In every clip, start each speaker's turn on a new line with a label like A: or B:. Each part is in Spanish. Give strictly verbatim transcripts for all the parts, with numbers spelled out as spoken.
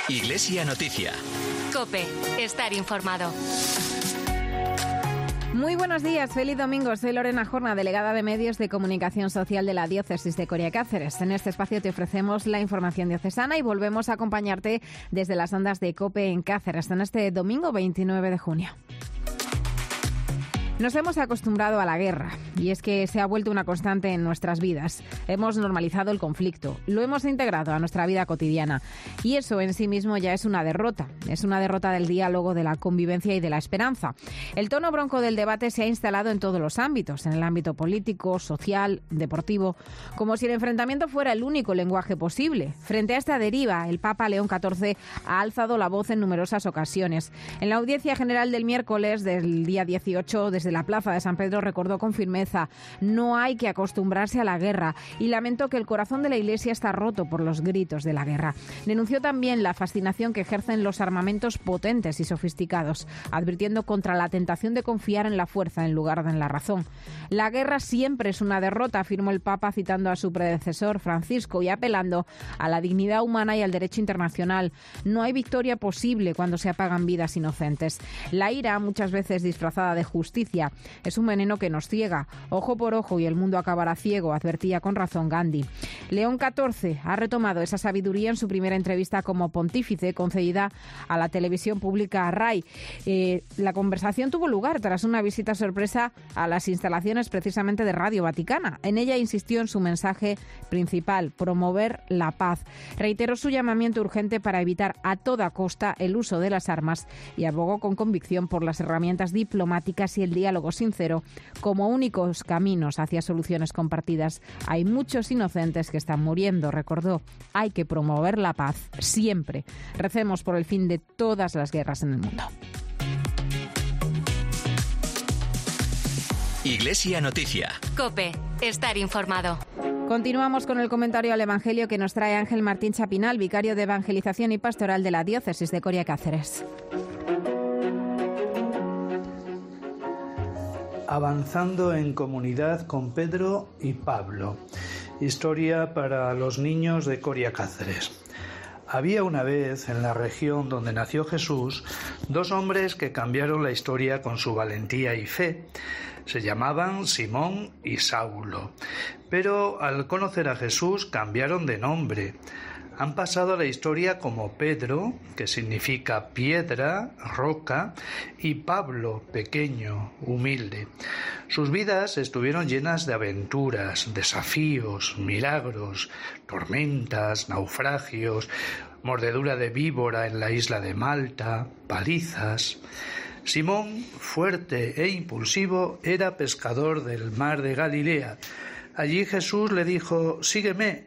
A: Iglesia Noticia.
B: COPE. Estar informado.
C: Muy buenos días, feliz domingo. Soy Lorena Jorna, delegada de Medios de Comunicación Social de la Diócesis de Coria Cáceres. En este espacio te ofrecemos la información diocesana y volvemos a acompañarte desde las ondas de COPE en Cáceres en este domingo veintinueve de junio. Nos hemos acostumbrado a la guerra y es que se ha vuelto una constante en nuestras vidas. Hemos normalizado el conflicto, lo hemos integrado a nuestra vida cotidiana y eso en sí mismo ya es una derrota. Es una derrota del diálogo, de la convivencia y de la esperanza. El tono bronco del debate se ha instalado en todos los ámbitos, en el ámbito político, social, deportivo, como si el enfrentamiento fuera el único lenguaje posible. Frente a esta deriva, el Papa León catorce ha alzado la voz en numerosas ocasiones. En la audiencia general del miércoles del día dieciocho, desde la plaza de San Pedro, recordó con firmeza: no hay que acostumbrarse a la guerra, y lamentó que el corazón de la Iglesia está roto por los gritos de la guerra. Denunció también la fascinación que ejercen los armamentos potentes y sofisticados, advirtiendo contra la tentación de confiar en la fuerza en lugar de en la razón. La guerra siempre es una derrota, afirmó el Papa, citando a su predecesor Francisco y apelando a la dignidad humana y al derecho internacional. No hay victoria posible cuando se apagan vidas inocentes. La ira, muchas veces disfrazada de justicia, es un veneno que nos ciega. Ojo por ojo y el mundo acabará ciego, advertía con razón Gandhi. León catorce ha retomado esa sabiduría en su primera entrevista como pontífice concedida a la televisión pública RAI. Eh, la conversación tuvo lugar tras una visita sorpresa a las instalaciones precisamente de Radio Vaticana. En ella insistió en su mensaje principal: promover la paz. Reiteró su llamamiento urgente para evitar a toda costa el uso de las armas y abogó con convicción por las herramientas diplomáticas y el diálogo sincero como únicos caminos hacia soluciones compartidas. Hay muchos inocentes que están muriendo, recordó. Hay que promover la paz siempre. Recemos por el fin de todas las guerras en el mundo.
A: Iglesia Noticia.
B: COPE. Estar informado.
C: Continuamos con el comentario al Evangelio que nos trae Ángel Martín Chapinal, vicario de Evangelización y Pastoral de la Diócesis de Coria Cáceres.
D: Avanzando en comunidad con Pedro y Pablo. Historia para los niños de Coria Cáceres. Había una vez en la región donde nació Jesús dos hombres que cambiaron la historia con su valentía y fe. Se llamaban Simón y Saulo, pero al conocer a Jesús cambiaron de nombre. Han pasado a la historia como Pedro, que significa piedra, roca, y Pablo, pequeño, humilde. Sus vidas estuvieron llenas de aventuras, desafíos, milagros, tormentas, naufragios, mordedura de víbora en la isla de Malta, palizas. Simón, fuerte e impulsivo, era pescador del mar de Galilea. Allí Jesús le dijo: sígueme.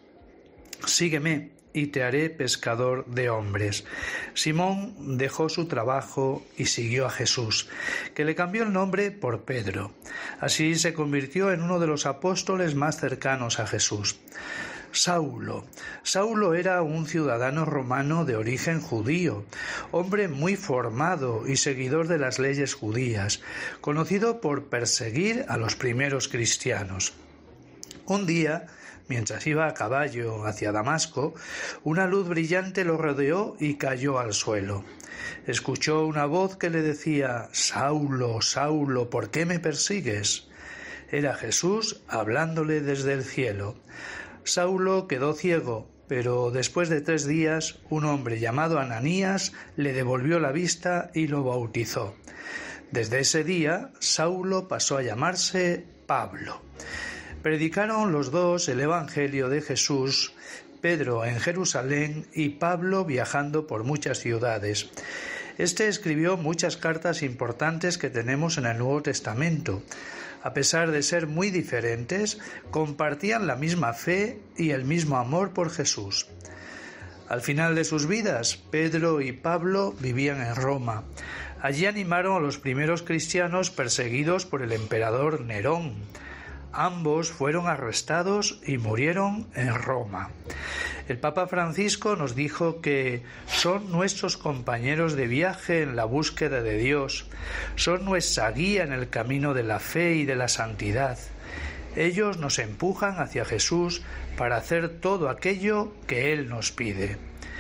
D: Sígueme y te haré pescador de hombres. Simón dejó su trabajo y siguió a Jesús, que le cambió el nombre por Pedro. Así se convirtió en uno de los apóstoles más cercanos a Jesús. Saulo. Saulo era un ciudadano romano de origen judío, hombre muy formado y seguidor de las leyes judías, conocido por perseguir a los primeros cristianos. Un día, mientras iba a caballo hacia Damasco, una luz brillante lo rodeó y cayó al suelo. Escuchó una voz que le decía: «Saulo, Saulo, ¿por qué me persigues?». Era Jesús hablándole desde el cielo. Saulo quedó ciego, pero después de tres días un hombre llamado Ananías le devolvió la vista y lo bautizó. Desde ese día, Saulo pasó a llamarse Pablo. Predicaron los dos el Evangelio de Jesús, Pedro en Jerusalén y Pablo viajando por muchas ciudades. Este escribió muchas cartas importantes que tenemos en el Nuevo Testamento. A pesar de ser muy diferentes, compartían la misma fe y el mismo amor por Jesús. Al final de sus vidas, Pedro y Pablo vivían en Roma. Allí animaron a los primeros cristianos perseguidos por el emperador Nerón. Ambos fueron arrestados y murieron en Roma. El Papa Francisco nos dijo que son nuestros compañeros de viaje en la búsqueda de Dios, son nuestra guía en el camino de la fe y de la santidad. Ellos nos empujan hacia Jesús para hacer todo aquello que Él nos pide.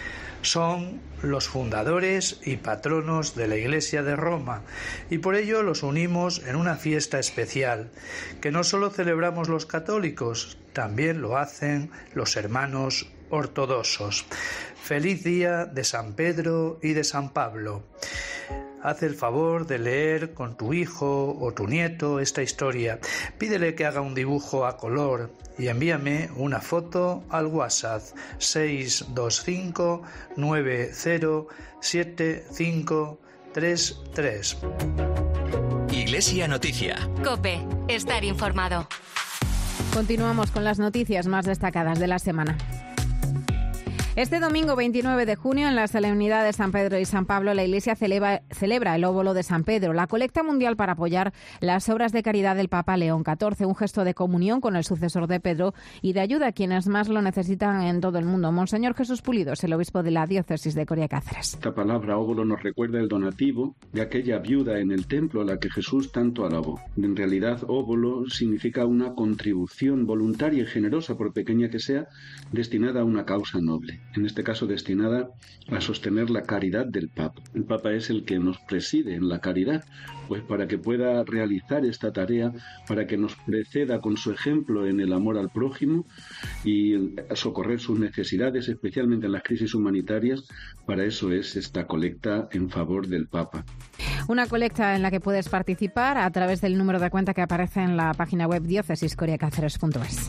D: Son los fundadores y patronos de la Iglesia de Roma y por ello los unimos en una fiesta especial que no solo celebramos los católicos, también lo hacen los hermanos ortodoxos. Feliz día de San Pedro y de San Pablo. Haz el favor de leer con tu hijo o tu nieto esta historia. Pídele que haga un dibujo a color y envíame una foto al WhatsApp seis dos cinco nueve cero siete cinco tres tres.
A: Iglesia Noticia.
B: COPE. Estar informado.
C: Continuamos con las noticias más destacadas de la semana. Este domingo veintinueve de junio, en la solemnidad de San Pedro y San Pablo, la Iglesia celebra, celebra el óbolo de San Pedro, la colecta mundial para apoyar las obras de caridad del Papa León catorce, un gesto de comunión con el sucesor de Pedro y de ayuda a quienes más lo necesitan en todo el mundo. Monseñor Jesús Pulido es el obispo de la diócesis de Coria Cáceres.
E: Esta palabra óbolo nos recuerda el donativo de aquella viuda en el templo a la que Jesús tanto alabó. En realidad, óbolo significa una contribución voluntaria y generosa, por pequeña que sea, destinada a una causa noble. En este caso destinada a sostener la caridad del Papa. El Papa es el que nos preside en la caridad, pues para que pueda realizar esta tarea, para que nos preceda con su ejemplo en el amor al prójimo y socorrer sus necesidades, especialmente en las crisis humanitarias, para eso es esta colecta en favor del Papa.
C: Una colecta en la que puedes participar a través del número de cuenta que aparece en la página web diócesis coria cáceres punto es.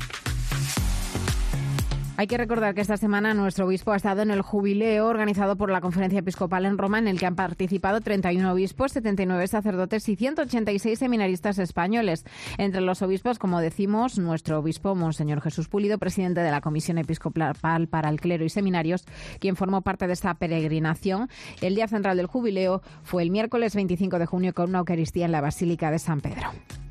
C: Hay que recordar que esta semana nuestro obispo ha estado en el jubileo organizado por la Conferencia Episcopal en Roma, en el que han participado treinta y uno obispos, setenta y nueve sacerdotes y ciento ochenta y seis seminaristas españoles. Entre los obispos, como decimos, nuestro obispo, Monseñor Jesús Pulido, presidente de la Comisión Episcopal para el Clero y Seminarios, quien formó parte de esta peregrinación. El día central del jubileo fue el miércoles veinticinco de junio con una Eucaristía en la Basílica de San Pedro.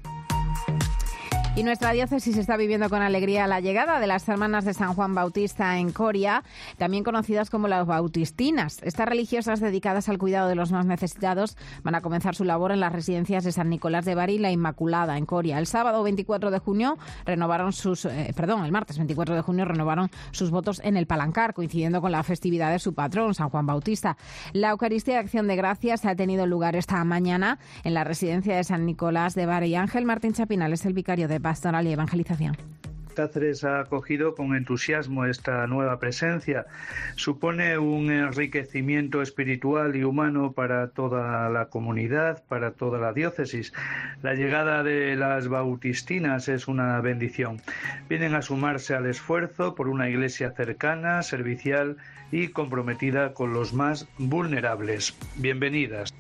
C: Y nuestra diócesis está viviendo con alegría la llegada de las hermanas de San Juan Bautista en Coria, también conocidas como las Bautistinas. Estas religiosas dedicadas al cuidado de los más necesitados van a comenzar su labor en las residencias de San Nicolás de Bari y la Inmaculada en Coria. El sábado veinticuatro de junio renovaron sus, eh, perdón, el martes veinticuatro de junio renovaron sus votos en el Palancar, coincidiendo con la festividad de su patrón, San Juan Bautista. La Eucaristía de Acción de Gracias ha tenido lugar esta mañana en la residencia de San Nicolás de Bari. Ángel Martín Chapinal es el vicario de Pastoral y Evangelización.
D: Cáceres ha acogido con entusiasmo esta nueva presencia. Supone un enriquecimiento espiritual y humano para toda la comunidad, para toda la diócesis. La llegada de las Bautistinas es una bendición. Vienen a sumarse al esfuerzo por una iglesia cercana, servicial y comprometida con los más vulnerables. Bienvenidas.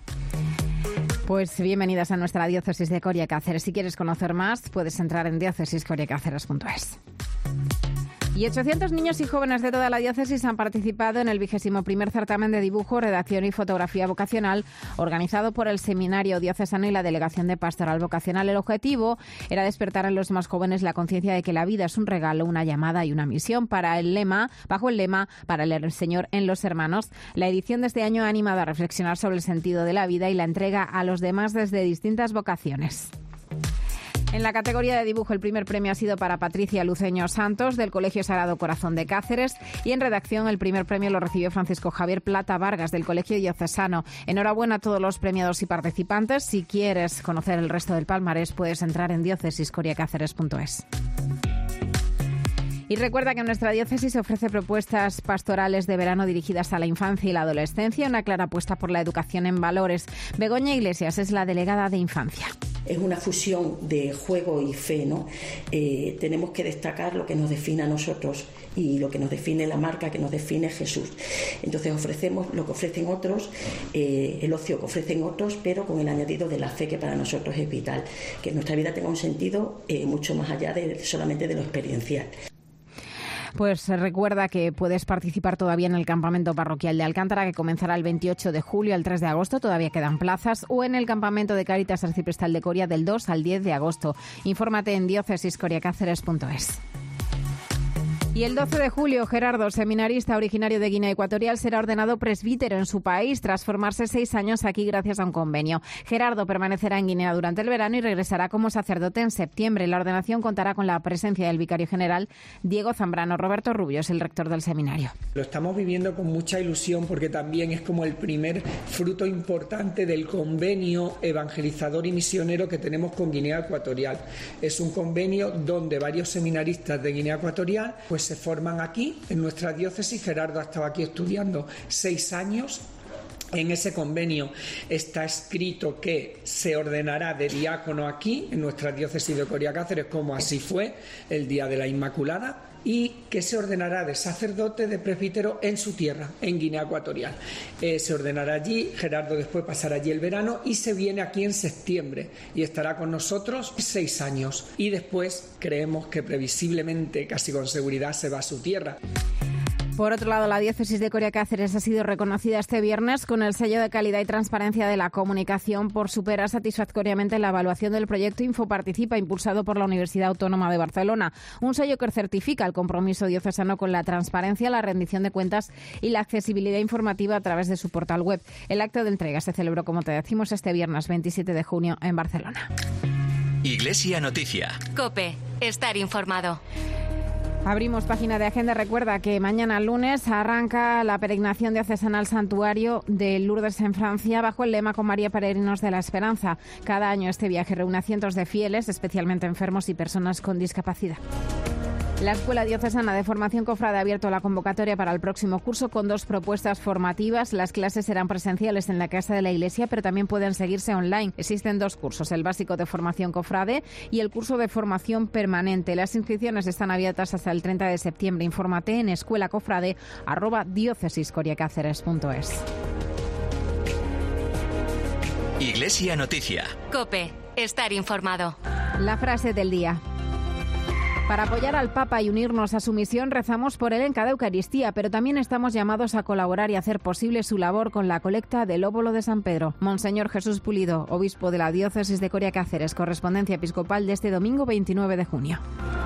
C: Pues bienvenidas a nuestra diócesis de Coria Cáceres. Si quieres conocer más, puedes entrar en diócesis coria cáceres punto es. Y ochocientos niños y jóvenes de toda la diócesis han participado en el vigésimo primer certamen de dibujo, redacción y fotografía vocacional organizado por el Seminario Diocesano y la Delegación de Pastoral Vocacional. El objetivo era despertar en los más jóvenes la conciencia de que la vida es un regalo, una llamada y una misión. Para el lema, bajo el lema Para el Señor en los hermanos, la edición de este año ha animado a reflexionar sobre el sentido de la vida y la entrega a los demás desde distintas vocaciones. En la categoría de dibujo, el primer premio ha sido para Patricia Luceño Santos, del Colegio Sagrado Corazón de Cáceres, y en redacción el primer premio lo recibió Francisco Javier Plata Vargas, del Colegio Diocesano. Enhorabuena a todos los premiados y participantes. Si quieres conocer el resto del palmarés, puedes entrar en diócesis coria cáceres punto es. Y recuerda que nuestra diócesis ofrece propuestas pastorales de verano dirigidas a la infancia y la adolescencia, una clara apuesta por la educación en valores. Begoña Iglesias es la delegada de Infancia.
F: Es una fusión de juego y fe, ¿no? Eh, tenemos que destacar lo que nos define a nosotros y lo que nos define la marca que nos define Jesús. Entonces ofrecemos lo que ofrecen otros, eh, el ocio que ofrecen otros, pero con el añadido de la fe, que para nosotros es vital, que nuestra vida tenga un sentido eh, mucho más allá de solamente de lo experiencial.
C: Pues recuerda que puedes participar todavía en el campamento parroquial de Alcántara, que comenzará el veintiocho de julio al tres de agosto, todavía quedan plazas, o en el campamento de Cáritas Arciprestal de Coria del dos al diez de agosto. Infórmate en diócesis coria cáceres punto es. Y el doce de julio, Gerardo, seminarista originario de Guinea Ecuatorial, será ordenado presbítero en su país tras formarse seis años aquí gracias a un convenio. Gerardo permanecerá en Guinea durante el verano y regresará como sacerdote en septiembre. La ordenación contará con la presencia del vicario general Diego Zambrano. Roberto Rubio es el rector del seminario.
G: Lo estamos viviendo con mucha ilusión porque también es como el primer fruto importante del convenio evangelizador y misionero que tenemos con Guinea Ecuatorial. Es un convenio donde varios seminaristas de Guinea Ecuatorial pues se forman aquí, en nuestra diócesis. Gerardo ha estado aquí estudiando seis años. En ese convenio está escrito que se ordenará de diácono aquí, en nuestra diócesis de Coria Cáceres, como así fue el día de la Inmaculada, y que se ordenará de sacerdote, de presbítero en su tierra, en Guinea Ecuatorial. Eh, se ordenará allí, Gerardo después pasará allí el verano y se viene aquí en septiembre y estará con nosotros seis años. Y después creemos que previsiblemente, casi con seguridad, se va a su tierra.
C: Por otro lado, la diócesis de Coria Cáceres ha sido reconocida este viernes con el sello de calidad y transparencia de la comunicación por superar satisfactoriamente la evaluación del proyecto Infoparticipa, impulsado por la Universidad Autónoma de Barcelona. Un sello que certifica el compromiso diocesano con la transparencia, la rendición de cuentas y la accesibilidad informativa a través de su portal web. El acto de entrega se celebró, como te decimos, este viernes veintisiete de junio en Barcelona.
A: Iglesia Noticia.
B: COPE. Estar informado.
C: Abrimos página de agenda. Recuerda que mañana lunes arranca la peregrinación diocesana al santuario de Lourdes en Francia bajo el lema Con María Peregrinos de la Esperanza. Cada año este viaje reúne a cientos de fieles, especialmente enfermos y personas con discapacidad. La Escuela Diocesana de Formación Cofrade ha abierto la convocatoria para el próximo curso con dos propuestas formativas. Las clases serán presenciales en la Casa de la Iglesia, pero también pueden seguirse online. Existen dos cursos, el básico de formación cofrade y el curso de formación permanente. Las inscripciones están abiertas hasta el treinta de septiembre. Infórmate en escuelacofrade arroba diócesiscoriacáceres punto es.
A: Iglesia Noticia.
B: COPE. Estar informado.
C: La frase del día. Para apoyar al Papa y unirnos a su misión, rezamos por él en cada Eucaristía, pero también estamos llamados a colaborar y hacer posible su labor con la colecta del óvulo de San Pedro. Monseñor Jesús Pulido, obispo de la diócesis de Coria Cáceres, correspondencia episcopal de este domingo veintinueve de junio.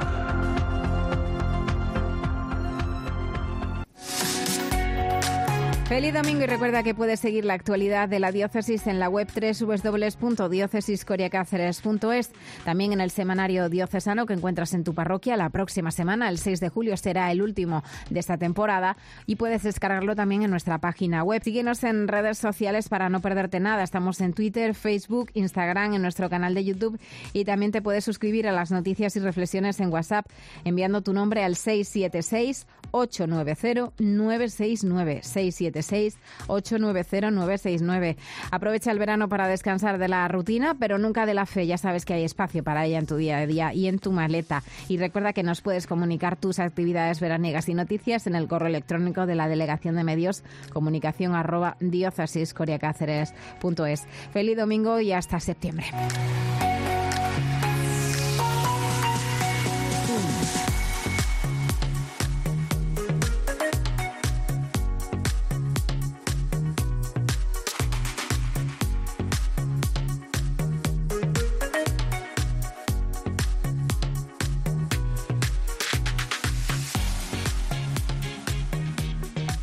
C: Feliz domingo y recuerda que puedes seguir la actualidad de la diócesis en la web doble u doble u doble u punto diócesis coria cáceres punto es. También en el semanario diocesano que encuentras en tu parroquia. La próxima semana, el seis de julio, será el último de esta temporada y puedes descargarlo también en nuestra página web. Síguenos en redes sociales para no perderte nada. Estamos en Twitter, Facebook, Instagram, en nuestro canal de YouTube y también te puedes suscribir a las noticias y reflexiones en WhatsApp enviando tu nombre al seis siete seis, ocho nueve cero, nueve seis nueve, seis siete seis, ocho nueve cero, nueve seis nueve. Aprovecha el verano para descansar de la rutina, pero nunca de la fe. Ya sabes que hay espacio para ella en tu día a día y en tu maleta. Y recuerda que nos puedes comunicar tus actividades veraniegas y noticias en el correo electrónico de la Delegación de Medios, comunicación arroba diócesiscoriacáceres punto es. Feliz domingo y hasta septiembre.